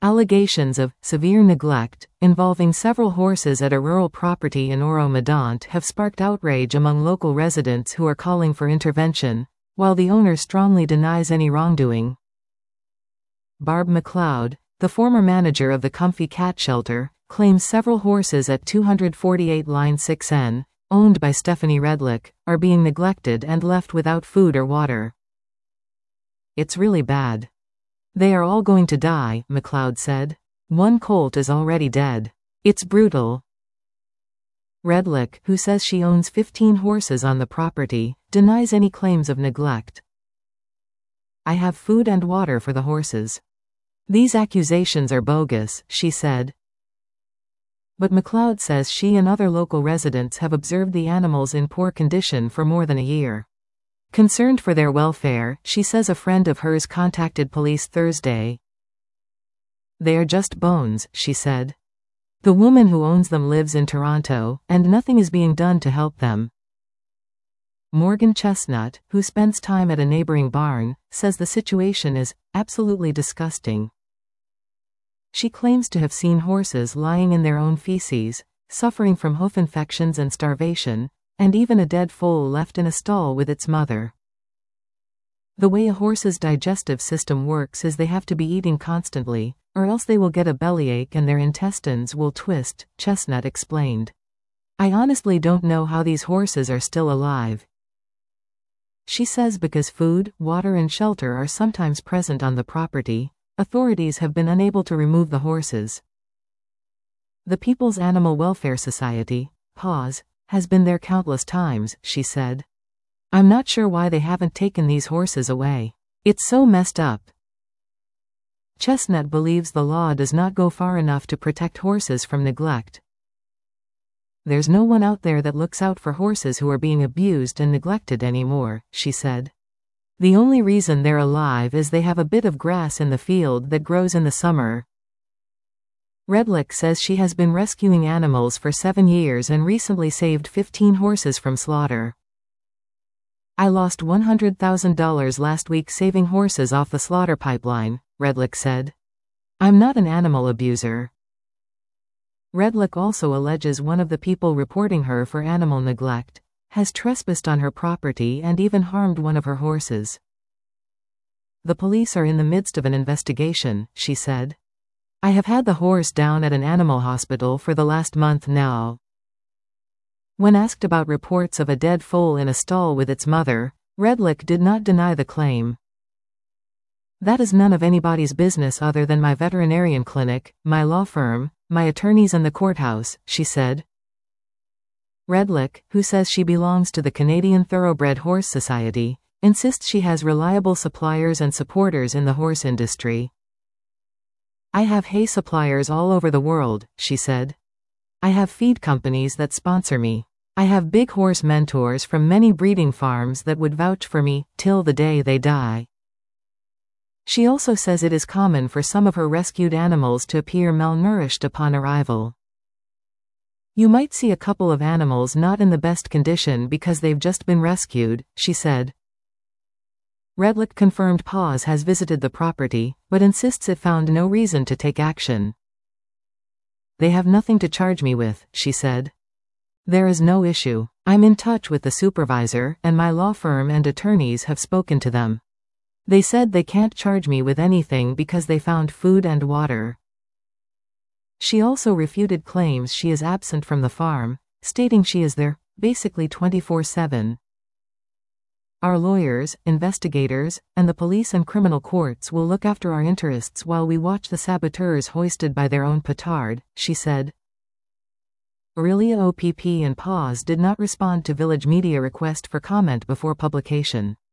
Allegations of severe neglect involving several horses at a rural property in Oro-Medonte have sparked outrage among local residents who are calling for intervention, while the owner strongly denies any wrongdoing. Barb McLeod, the former manager of the Comfy Cat Shelter, claims several horses at 248 Line 6N, owned by Stephanie Redlich, are being neglected and left without food or water. "It's really bad. They are all going to die," McLeod said. "One colt is already dead. It's brutal." Redlich, who says she owns 15 horses on the property, denies any claims of neglect. "I have food and water for the horses. These accusations are bogus," she said. But McLeod says she and other local residents have observed the animals in poor condition for more than a year. Concerned for their welfare, she says a friend of hers contacted police Thursday. "They are just bones," she said. "The woman who owns them lives in Toronto, and nothing is being done to help them." Morgan Chestnut, who spends time at a neighboring barn, says the situation is absolutely disgusting. She claims to have seen horses lying in their own feces, suffering from hoof infections and starvation, and even a dead foal left in a stall with its mother. "The way a horse's digestive system works is they have to be eating constantly, or else they will get a bellyache and their intestines will twist," Chestnut explained. "I honestly don't know how these horses are still alive." She says because food, water and shelter are sometimes present on the property, authorities have been unable to remove the horses. The People's Animal Welfare Society, PAWS, has been there countless times, she said. "I'm not sure why they haven't taken these horses away. It's so messed up." Chestnut believes the law does not go far enough to protect horses from neglect. "There's no one out there that looks out for horses who are being abused and neglected anymore," she said. "The only reason they're alive is they have a bit of grass in the field that grows in the summer." Redlich says she has been rescuing animals for 7 years and recently saved 15 horses from slaughter. "I lost $100,000 last week saving horses off the slaughter pipeline," Redlich said. "I'm not an animal abuser." Redlich also alleges one of the people reporting her for animal neglect has trespassed on her property and even harmed one of her horses. "The police are in the midst of an investigation," she said. "I have had the horse down at an animal hospital for the last month now." When asked about reports of a dead foal in a stall with its mother, Redlich did not deny the claim. "That is none of anybody's business other than my veterinarian clinic, my law firm, my attorneys and the courthouse," she said. Redlich, who says she belongs to the Canadian Thoroughbred Horse Society, insists she has reliable suppliers and supporters in the horse industry. "I have hay suppliers all over the world," she said. "I have feed companies that sponsor me. I have big horse mentors from many breeding farms that would vouch for me till the day they die." She also says it is common for some of her rescued animals to appear malnourished upon arrival. "You might see a couple of animals not in the best condition because they've just been rescued," she said. Redlich confirmed PAWS has visited the property, but insists it found no reason to take action. "They have nothing to charge me with," she said. "There is no issue. I'm in touch with the supervisor, and my law firm and attorneys have spoken to them. They said they can't charge me with anything because they found food and water." She also refuted claims she is absent from the farm, stating she is there, basically 24/7. "Our lawyers, investigators, and the police and criminal courts will look after our interests while we watch the saboteurs hoisted by their own petard," she said. Aurelia OPP and PAWS did not respond to Village Media request for comment before publication.